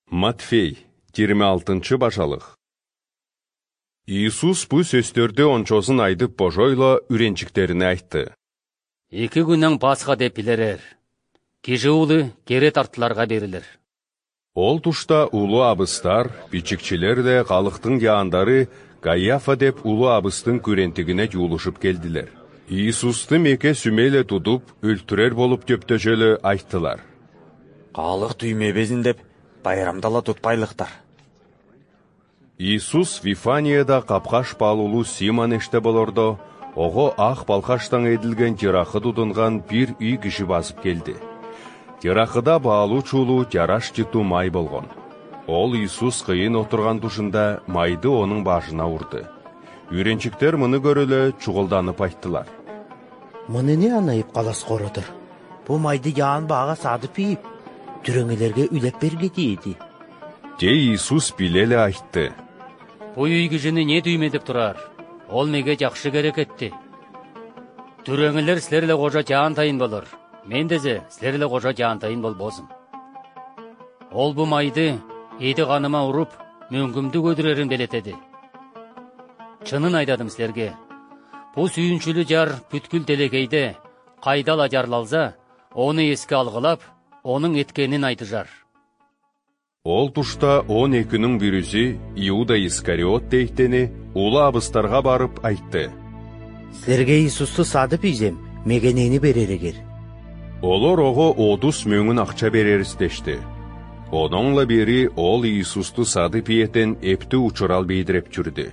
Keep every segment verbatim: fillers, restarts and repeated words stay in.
Матфей, жыйырма алтынчы башалык. Иисус бу сөздөрдү ончосын айдып божойло үренчиктерине айтты. Эки күннен Пасха деп билерер. Кижи уулу кере тартыларга берилер. Ол тушта улуу абыстар, бичикчилер де калыктын жаандары Кайафа деп улуу абыстын күрентигине жуулушуп келдилер. Иисусту меке сүмеле тудуп, өлтүрер болуп көптөжөлө айттылар. Калык түймебезин деп байрамдала тутпайлыктар. Иисус Вифанияда капкаш балулуу Симон эште болордо, ого ак балкаштан эдилген жыракы тудунган бир үй киши басып келди. Жыракыда баалуу чуулуу жараш жытуу май болгон. Ол Иисус кыйын отурган тушунда майды онун башына урду. Үйренчиктер муну көрөлө чугулданып айттылар. Муну эмне анайып калас кородур? Бу майды жаан баага садып ийип, түрөңөлөргө үлеп берге дейди. Же Иисус билеле айтты. Бу үй кишини не дүймедип турар? Ол меге жакшы керек этти. Түрөңөлөр силер кожо жаантайын болор. Мен дезе силер кожо жаантайын болбосум. Ол бу майды эди каныма уруп, мөңгүмдү көдүрөрүн белетеди. Чынын айтадым силерге. Бу сүйүнчүлүү жар бүткүл делегейде кайдала жарлалса, ону эске алгылап, онун эткенин айтыжар. Ол тушта он экинин бирүсү Иуда Искариот дейттени улуу абыстарга барып айтты. Силерге Иисусту садып ийзем, мегенени беререгер. Олор ого отуз мөңүн акча берерис дешти. Ононла бери ол Иисусту садып ийетен эпти учурал бейдиреп жүрдү.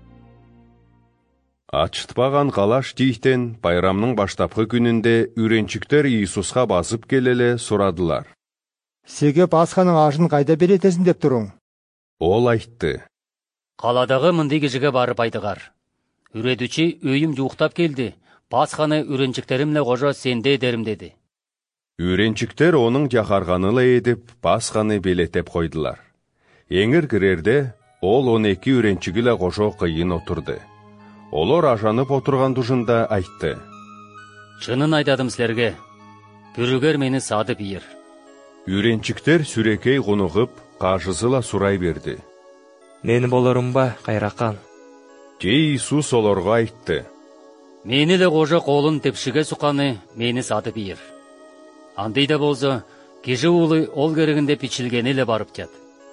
Ачытпаган калаш тийтен байрамдын баштапкы күнүндө үренчиктер Иисуска басып келеле сурадылар. Сеге Пасханын ашын кайда беретесиң деп туруң? Ол айтты. Каладагы мындай кишиге барып айтыгар. Үредүчү өйүм жууктап келди. Пасханы үренчиктеримle кожо сенде дерим деди. Үренчиктер онун жакарганыла эдип, Пасханы белетеп койдулар. Эңир кирерде ол он эки үренчигиле кошо кыйын отурду. Олор ажанып отурган тушунда айтты. Чынын айтадым силерге. Бүрүгөр мени садып ийер. Үренчиктер сүрекей кунугуп, кажысыла сурай берди. Мен болорум ба, кайракан? Же Иисус олорго айтты. Мени эле кожо колун тепшиге суканы мени садып ийер. Андай да болсо, киши уулу ол керегинде бичилгени эле барып жат.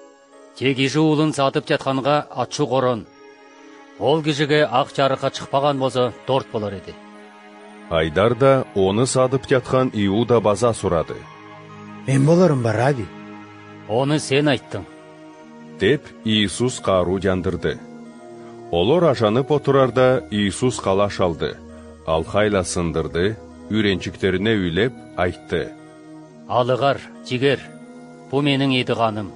Же киши уулун сатып жатканга ачуу корон. Ол кишиге ак жарыкка чыкпаган болсо торт болор эди. Айдарда оны садып жаткан Иуда база сурады. Мен болорум ба, Раби? Оны сен айттың. Деп Иисус каруу жандырды. Олор ажанып отурарда Иисус калаш алды. Алкайла сындырды, үренчиктерине үйлеп айтты. Алыгар, жигер, бу менин эдиганым.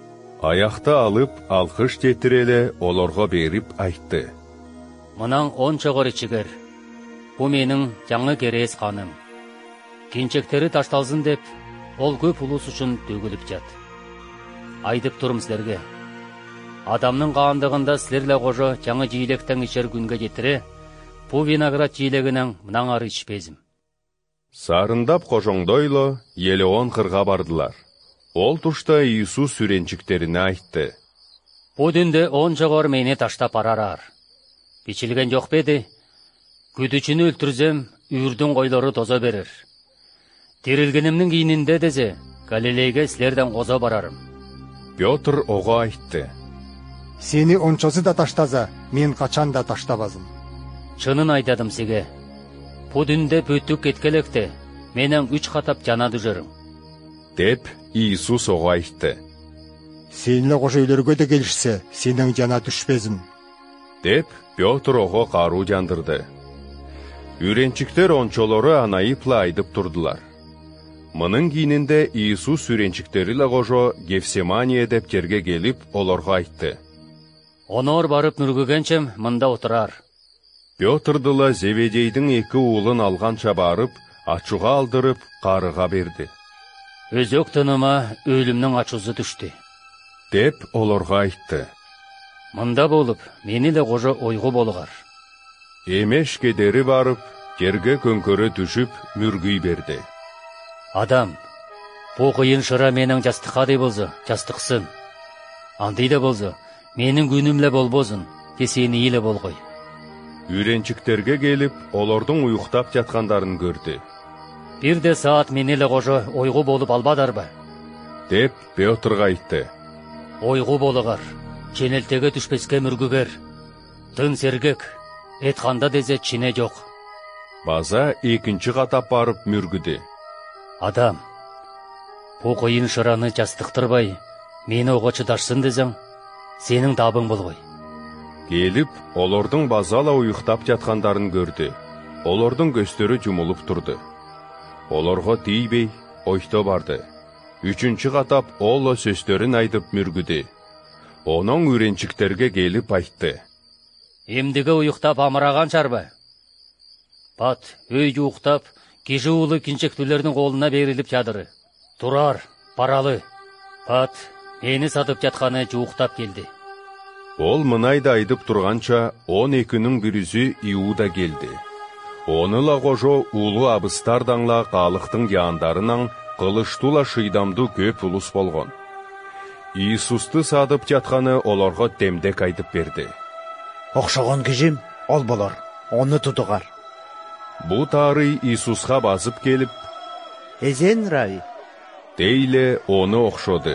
Аякта алып, алкыш жетиреле олорго берип айтты. Мынан он чогор ичигер. Бу менин жаңы керес каным. Кинчектери ташталсын деп, ол көп улус үчүн төгүлүп жат. Айтып турум силерге. Адамдын каандыгында силерле кожо жаңы жийлектен ичер күнгө жетире, бу виноград жийлегинен мынан ары ичпезим. Сарындап кожоңдойло Елеон кырга бардылар. Ол тушта Иисус үренчиктерине айтты. Бу дүндө он жогор мени таштап барарар. Бичилген жок беди? Күдүчүнү өлтүрсөм, үрдүн койлору тозо берер. Тирилгенимдин кийининде дезе, Галилейге силерден козо барарым. Пётр ого айтты. Сени ончосу да таштаза, мен качан да таштабазым. Чынын айтадым сиге. Бу дүндө пөттүк кеткелекте, менен үч катап жана дүжөрүм. Деп Иисус ого айтты. Сениле кошо үйлөргө да келишсе, сенин жана түшпезим. Деп Пётр ого каруу жандырды. Үренчиктер ончолору анайыпла айдып турдулар. Мынын кийининде Иисус үренчиктериле кожо Гефсимания деп жерге келип, олорго айтты. Онор барып нүргүгенчем мында отурар. Пётрдыла Зеведейдин эки уулун алганча барып, ачууга алдырып, карыга берди. Өзөк тыныма өлүмнүн ачуусу түштү. Деп олорго айтты. Мында болуп, мени эле кожо ойгу болгар. Эмеш кедери барып, жерге көңкөрө түшүп, мүргүй берди. Адам, Бу кыйын шыра менің жастыққадай болзы, жастықсын. Андый да болзы, менің күнімле болбозын, тесені еле болғой. Үйренчіктерге келіп, олардың уйықтап жатқандарын көрді. Бір де саат менелі қожа ойғы болып албадар ба? Деп Петрға айтты. Ойғы болығар, ченелтеге түшпеске мүргігер. Тын сергек, етқанда дезе чине жоқ. База екінші қатап барып мүргіді. Адам, бұ қойын шыраны жастықтырбай, мені оға чыдашсын дезің, сенің табың болғой. Келіп, олардың базала уйықтап жатқандарын көрді. Олардың көстері жұмылып тұрды. Оларға дейбей, ойто барды. Үшінші қатап олы сөстерін айтып мүргіді. Оның үйренчіктерге келіп айтты. Емдігі уйықтап амыраған шарба. Пат, өй уйықтап, кежі улы кеншектілердің қолына беріліп жадыры. Тұрар, паралы. Пат, мені сатып жатқаны жуықтап келді. Ол мұнайды айдып тұрғанша, он екінің бірізі Иуда келді. Оныла қожо улы абыстардаңла қалықтың яңдарынан қылыштула шыйдамды көп ұлыс болған. Иисусты садып жатқаны оларға демдек айтып берді. Оқшаған кежім, ол болар, оны тұтығар. Бұ тары Иисусқа басып келіп, Эзен, Рави. Дейле оны оқшоды.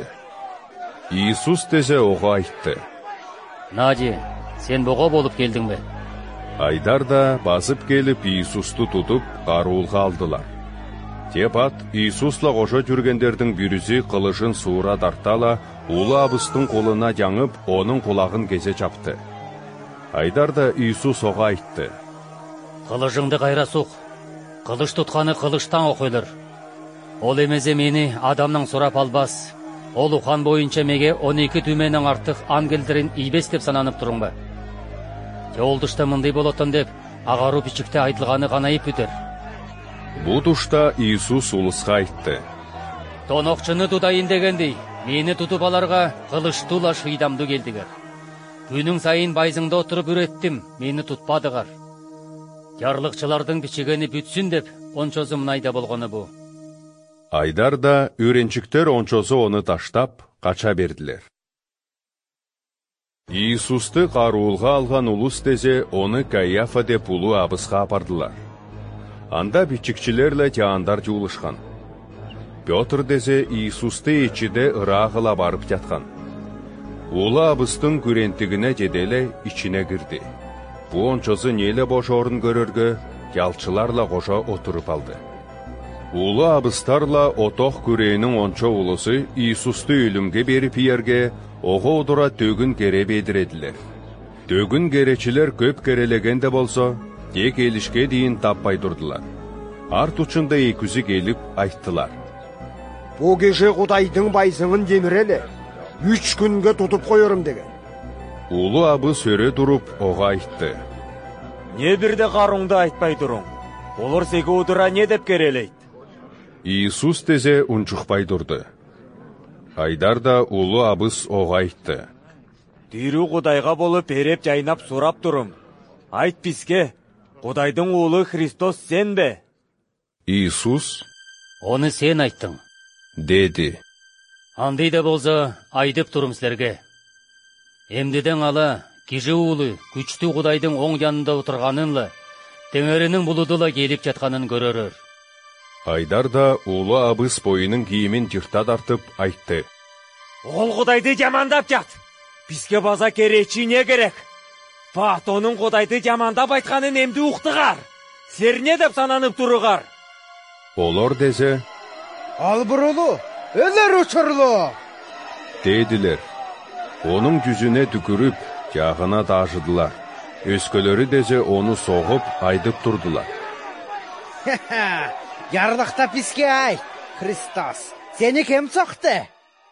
Иисус дезе оға айтты. Нади, сен бұға болып келдің бе? Айдар да басып келіп Иисусты тұтып қаруылға алдылар. Тепат Иисусла қожа жүргендердің бүрізі қылышын суыра дартала, улы абыстың қолына жаңып, оның құлағын кесе чапты. Айдар да Иисус оға айтты. Қылышыңды қайра суқ, қылыш тұтқаны қылыштан оқылыр. Ол емезе мені адамның сұрап албас. Ол ухан бойынша меге он екі түменің артық ангелдерін ибес деп сананып тұрың ба? Жолдышта мұндай болатын деп, ағару пичікте айтылғаны ғанайып бүтер. Бұ тұшта Иисус ұлысқа айтты. Тоноқчыны тұтайын дегендей, мені тұтып аларға қылыштула шыйдамды келдігер. Күнің сайын байзыңда отырып үреттім, мені тұтпадығар. Ярлықчылардың пичігені бүтсін деп, ончозы мұнайда болғаны бұ. Айдар да үйренчіктер ончозы оны таштап, қача берділер. Иисусты қаруылға алған ұлыс дезе оны Каяфа деп ұлы абысқа апардылар. Анда бичікчілерлі тяандар жуылышқан. Петр дезе Иисусты ичіде ырағыла барып жатқан. Улы абыстың күрентігіне жеделе içine кірді. Бұ ончозы нелі бош орын көрерге, ялчыларла қожа отырып алды. Улы абыстарла отоқ күрейінің ончо улысы Иисусты өлімге беріп ерге, оғы одыра төгін кере бедіреділер. Төгін керечілер көп керелегенде болса, тек елішке дейін таппай тұрдылар. Арт ұчында екізі келіп айттылар. Бұ кеше Құдайдың байзыңын демірелі, үш күнге тұтып қойырым деген. Улы абы сөре тұрып оға айтты. Не бірде қарыңды айтпай тұрың? Олар сегі одыра не деп керелейді? Иисус дезе ұнчықпай тұрды. Айдар да улы абыс оға айтты. Дүйрі Құдайға болып переп жайнап сұрап тұрым. Айт бізге, Құдайдың улы Христос сен бе? Иисус, Оны сен айттың. деді. Андай да болса, айдып тұрым сілерге. Емдеден ала, кежі улы, күчті Құдайдың оң жанында отырғанынла, теңерінің бұлыдыла келіп жатқанын көрерір. Айдар да улы абыс бойының киімін жырта тартып айтты. Ол Құдайды жамандап жат. Бізге база керечі не керек? Бат оның Құдайды жамандап айтқанын емді ұқтығар. Сер не деп сананып тұрығар? Олар дезе, Ал бұрылу, өлер ұшырлы. деділер. Оның жүзіне түкіріп, жағына дажыдылар. Өскөлері дезе оны соғып, айдып тұрдылар. Ярлықта піске ай, Христос, сені кем соқты?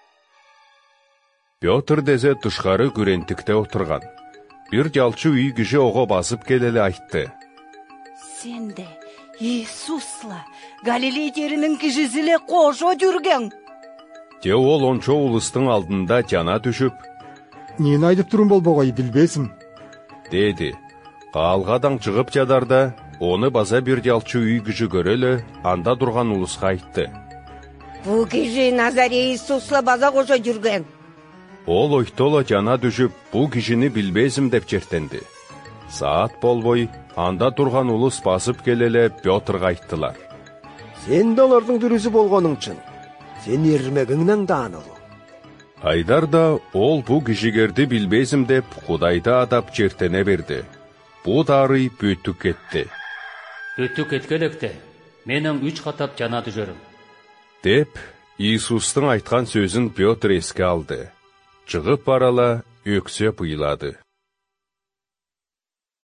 Петр дезе тұшқары күрентікте отырған. Bir жалчы үй кіші оға басып келелі айтты. Сен де Иисусла Галилей жерінің кішізілі қожо жүрген. Те ол ончо улыстың алдында жана түшіп, Нені айдып тұрым бол боғай білбесім. деді. Қалғадан шығып жадарда, оны база bir жалчы үй кіші көрелі, анда тұрған улысқа айтты. Бу киши Назарей Иисусла база кошо жүрген. Ол ойтола жана düşүп, бу кишини билбезим деп чертенди. Саат болбой, анда турган улус басып келеле Петрга айттылар. Сен де алардын дүрүзү болгонуң үчүн. Сен эрмегиңнен даанылуу. Айдар да ол бу кишигерди билбезим деп Кудайды адап чертене берди. Бу дары бүтүп кетти. Бүтүп кеткелекте, менің үч катап жана түшөрүм. Деп, Иисустың айткан сөзүн Петр эске алды. Чыгып барала өксөп ыйлады.